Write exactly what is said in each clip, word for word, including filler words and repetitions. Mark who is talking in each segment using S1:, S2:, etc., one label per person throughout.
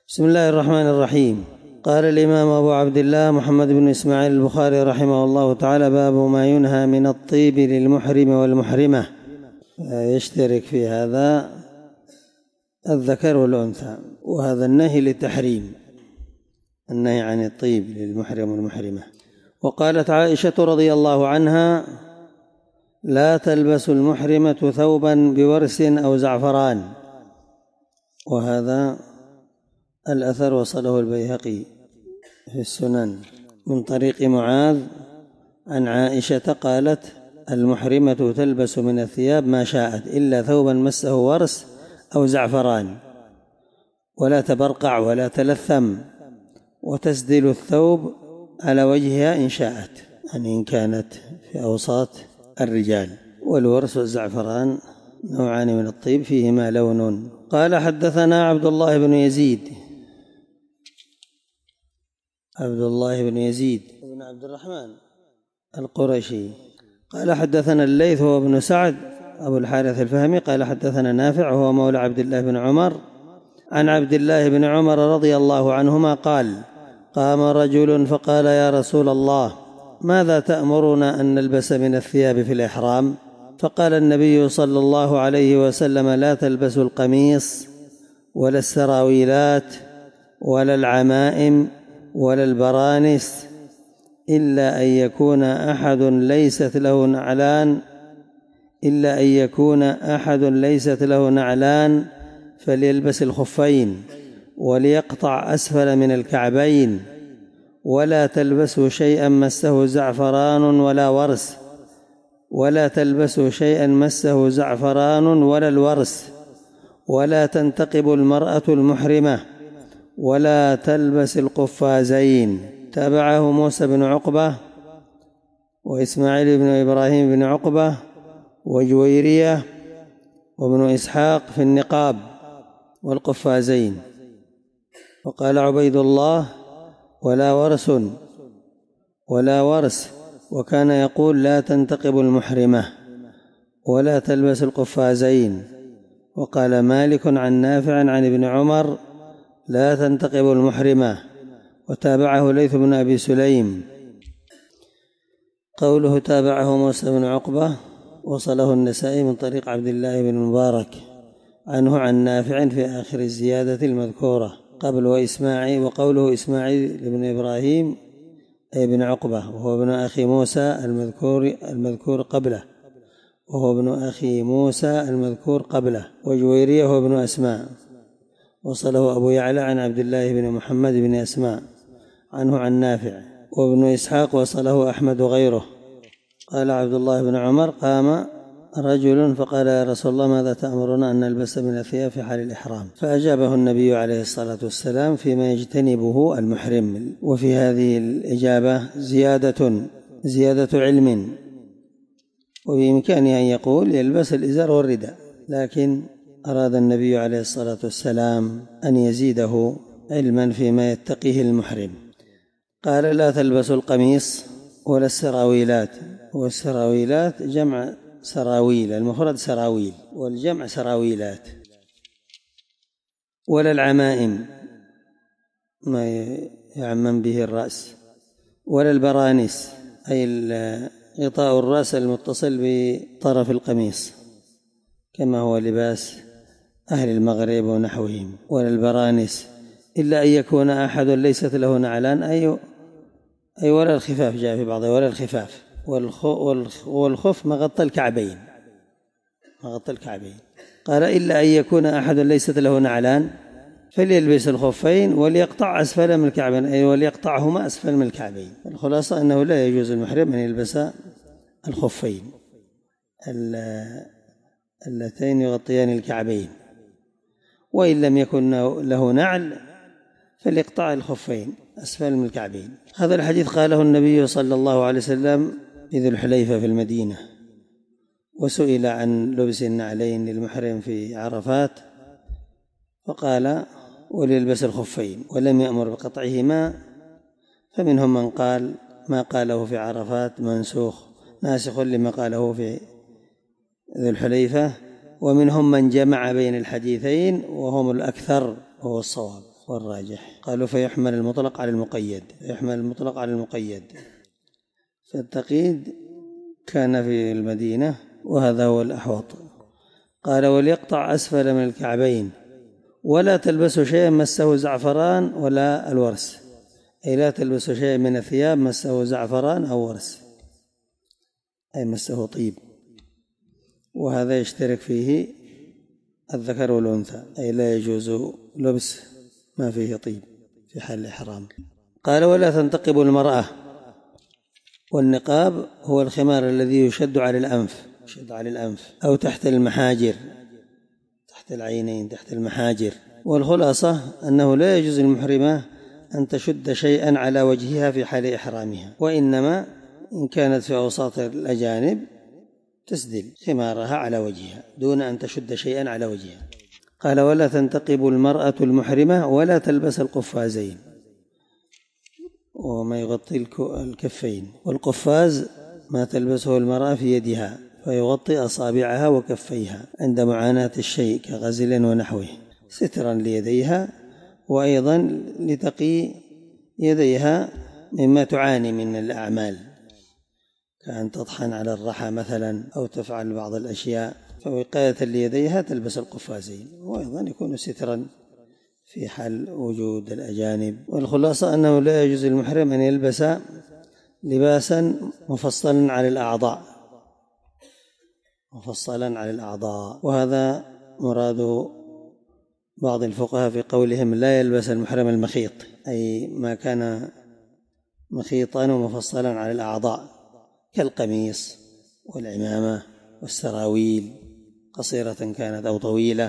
S1: بسم الله الرحمن الرحيم. قال الإمام أبو عبد الله محمد بن إسماعيل البخاري رحمه الله تعالى: باب ما ينهى من الطيب للمحرم والمحرمة. يشترك في هذا الذكر والأنثى، وهذا النهي للتحريم، النهي عن الطيب للمحرم والمحرمة. وقالت عائشة رضي الله عنها: لا تلبس المحرمة ثوبا بورس أو زعفران. وهذا الأثر وصله البيهقي في السنن من طريق معاذ عن عائشة قالت: المحرمة تلبس من الثياب ما شاءت إلا ثوبا مسه ورس أو زعفران، ولا تبرقع ولا تلثم، وتسدل الثوب على وجهها إن شاءت، يعني إن كانت في أوساط الرجال. والورس والزعفران نوعان من الطيب فيهما لون. قال: حدثنا عبد الله بن يزيد عبد الله بن يزيد بن عبد الرحمن القرشي قال: حدثنا الليث هو ابن سعد أبو الحارث الفهمي قال: حدثنا نافع وهو مولى عبد الله بن عمر عن عبد الله بن عمر رضي الله عنهما قال: قام رجل فقال: يا رسول الله، ماذا تأمرنا أن نلبس من الثياب في الإحرام؟ فقال النبي صلى الله عليه وسلم: لا تلبسوا القميص ولا السراويلات ولا العمائم ولا البرانس، إلا أن يكون أحد ليست له نعلان إلا أن يكون أحد ليست له نعلان فليلبس الخفين وليقطع أسفل من الكعبين، ولا تلبسوا شيئا مسه زعفران ولا ورس ولا تلبسوا شيئا مسه زعفران ولا الورس، ولا تنتقب المرأة المحرمة، ولا تلبس القفازين. تابعه موسى بن عقبة وإسماعيل بن إبراهيم بن عقبة وجويرية وابن إسحاق في النقاب والقفازين. وقال عبيد الله: ولا ورس ولا ورس، وكان يقول: لا تنتقب المحرمة ولا تلبس القفازين. وقال مالك عن نافع عن ابن عمر: لا تنتقب المحرمة. وتابعه ليث بن أبي سليم. قوله تابعه موسى بن عقبة وصله النسائي من طريق عبد الله بن مبارك عنه عن نافع في آخر الزيادة المذكورة قبل وإسماعيل. وقوله إسماعيل بن إبراهيم أي بن عقبة، وهو ابن أخي موسى المذكور المذكور قبله وهو ابن أخي موسى المذكور قبله وجويرية هو ابن أسماء. وصله أبو يعلى عن عبد الله بن محمد بن أسماء عنه عن نافع. وابن إسحاق وصله أحمد وغيره. قال عبد الله بن عمر: قام رجل فقال: يا رسول الله، ماذا تأمرنا أن نلبس من الثياب في حال الإحرام؟ فأجابه النبي عليه الصلاة والسلام فيما يجتنبه المحرم. وفي هذه الإجابة زيادة زيادة علم، وبإمكانه أن يقول: يلبس الإزار والرداء، لكن أراد النبي عليه الصلاة والسلام أن يزيده علما فيما يتقيه المحرم. قال: لا تلبسوا القميص ولا السراويلات. والسراويلات جمع سراويل، المفرد سراويل والجمع سراويلات. ولا العمائم ما يعمم به الرأس، ولا البرانس أي غطاء الرأس المتصل بطرف القميص كما هو لباس أهل المغرب ونحوهم. ولا البرانس إلا أن يكون أحد ليست له نعلان، أي أي ولا الخفاف، جاء في بعضها ولا الخفاف. والخف مغطى الكعبين مغطى الكعبين. قال: إلا أن يكون أحد ليست له نعلان فليلبس الخفين وليقطع أسفل من الكعبين، أي وليقطعهما أسفل من الكعبين. الخلاصة أنه لا يجوز المحرم أن يلبس الخفين اللتين يغطيان الكعبين، وإن لم يكن له نعل فليقطع الخفين أسفل من الكعبين. هذا الحديث قاله النبي صلى الله عليه وسلم في ذي الحليفة في المدينة، وسئل عن لبس النعلين للمحرم في عرفات فقال: وليلبس الخفين، ولم يأمر بقطعهما. فمنهم من قال ما قاله في عرفات منسوخ ناسخ لما قاله في ذي الحليفة، ومنهم من جمع بين الحديثين وهم الأكثر وهو الصواب. والراجح. قالوا فيحمل المطلق على المقيد، يحمل المطلق على المقيد. فالتقييد كان في المدينة وهذا هو الأحوط. قال وليقطع أسفل من الكعبين ولا تلبسوا شيئا مسه زعفران ولا الورس، أي لا تلبسوا شيئا من الثياب مسه زعفران أو ورس، أي مسه طيب، وهذا يشترك فيه الذكر والأنثى، أي لا يجوز لبس ما فيه طيب في حال الإحرام. قال ولا تنتقب المرأة، والنقاب هو الخمار الذي يشد على الأنف، يشد على الأنف أو تحت المحاجر، تحت العينين، تحت المحاجر. والخلاصة أنه لا يجوز للمحرمة أن تشد شيئا على وجهها في حال إحرامها، وإنما إن كانت في أوساط الأجانب تسدل خمارها على وجهها دون أن تشد شيئا على وجهها. قال ولا تنتقب المرأة المحرمة ولا تلبس القفازين، وما يغطي الكفين. والقفاز ما تلبسه المرأة في يدها فيغطي أصابعها وكفيها عند معاناة الشيء كغزل ونحوه، سترا ليديها، وأيضا لتقي يديها مما تعاني من الأعمال، كأن تطحن على الرحى مثلا أو تفعل بعض الأشياء، فوقاية ليديها تلبس القفازين، وأيضا يكون سترا في حال وجود الأجانب. والخلاصة أنه لا يجوز للمحرم أن يلبس لباسا مفصلا على الأعضاء، مفصلا على الأعضاء، وهذا مراد بعض الفقهاء في قولهم لا يلبس المحرم المخيط، أي ما كان مخيطا ومفصلا على الأعضاء كالقميص والعمامة والسراويل، قصيرة كانت أو طويلة،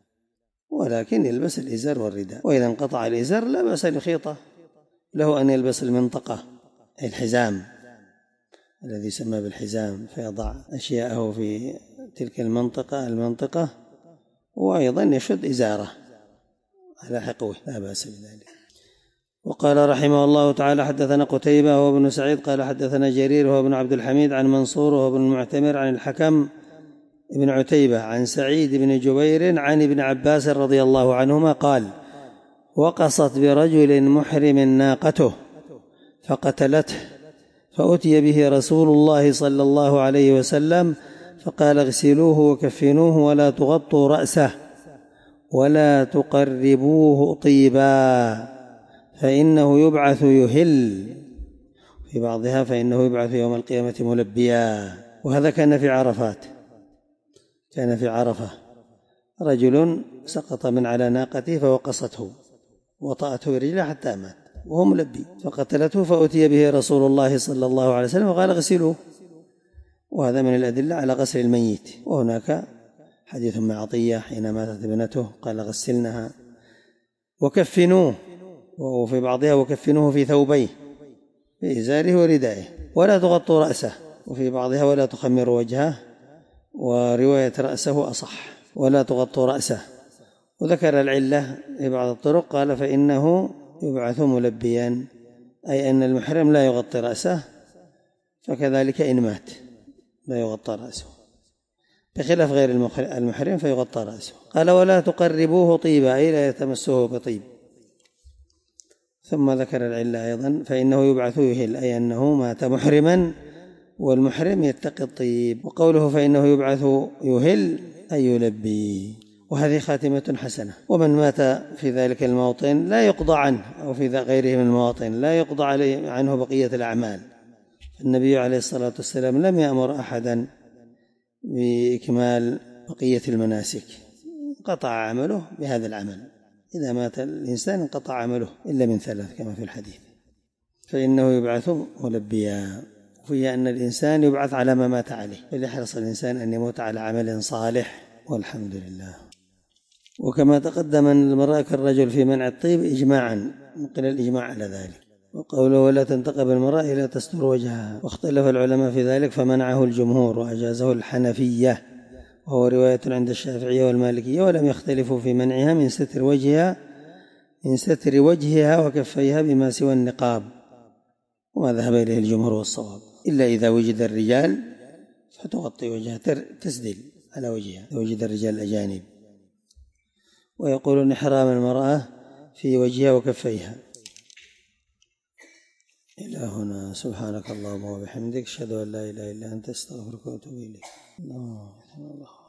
S1: ولكن يلبس الإزار والرداء. وإذا انقطع الإزار لا بأس يخيطه، له أن يلبس المنطقة أي الحزام الذي يسمى بالحزام، فيضع أشياءه في تلك المنطقة المنطقة وأيضا يشد إزاره على حقوه، لا بأس بذلك. وقال رحمه الله تعالى حدثنا قتيبة هو ابن سعيد قال حدثنا جرير هو ابن عبد الحميد عن منصور هو ابن المعتمر عن الحكم ابن عتيبة عن سعيد بن جبير عن ابن عباس رضي الله عنهما قال وقصت برجل محرم ناقته فقتلته فأتي به رسول الله صلى الله عليه وسلم فقال اغسلوه وكفنوه ولا تغطوا رأسه ولا تقربوه طيبا فإنه يبعث يهل، في بعضها فإنه يبعث يوم القيامة ملبيا. وهذا كان في عرفات، كان في عرفة رجل سقط من على ناقته فوقصته وطأته برجله حتى مات وهو ملبي فقتلته، فأتي به رسول الله صلى الله عليه وسلم وقال اغسلوه، وهذا من الأدلة على غسل الميت. وهناك حديث مع عطية حين ماتت ابنته قال غسلنها، وكفنوه، وفي بعضها وكفنوه في ثوبيه في إزاره وردائه، ولا تغطوا رأسه، وفي بعضها ولا تخمروا وجهه، ورواية رأسه أصح ولا تغطوا رأسه. وذكر العلة في بعض الطرق قال فإنه يبعث ملبيا، أي أن المحرم لا يغطي رأسه، فكذلك إن مات لا يغطى رأسه، بخلاف غير المحرم فيغطى رأسه. قال ولا تقربوه طيبا، أي لا يتمسه بطيب. ثم ذكر العلة أيضا فإنه يبعث يهل، أي أنه مات محرما والمحرم يتقي الطيب. وقوله فإنه يبعث يهل أي يلبي، وهذه خاتمة حسنة. ومن مات في ذلك الموطن لا يقضى عنه، أو في غيره من المواطن لا يقضى عليه عنه بقية الأعمال. النبي عليه الصلاة والسلام لم يأمر أحدا بإكمال بقية المناسك، انقطع عمله بهذا العمل، إذا مات الإنسان انقطع عمله إلا من ثلاث كما في الحديث. فإنه يبعث ملبيا، وهي أن الإنسان يبعث على ما مات عليه، فليحرص الإنسان أن يموت على عمل صالح، والحمد لله. وكما تقدم أن المرأة كالرجل في منع الطيب إجماعا، نقل الإجماع على ذلك. وقوله ولا تنتقب المرأة لا تستر وجهها، واختلف العلماء في ذلك فمنعه الجمهور وأجازه الحنفية، وهو رواية عند الشافعية والمالكية، ولم يختلفوا في منعها من ستر وجهها من ستر وجهها وكفيها بما سوى النقاب، وما ذهب إليه الجمهور والصواب، إلا إذا وجد الرجال فتغطي وجهها تسدل على وجهها، إذا وجد الرجال الأجانب. ويقولون إحرام المرأة في وجهها وكفيها. إلى هنا. سبحانك اللهم وبحمدك أشهد أن لا إله إلا أنت أستغفرك وأتوب إليك. الله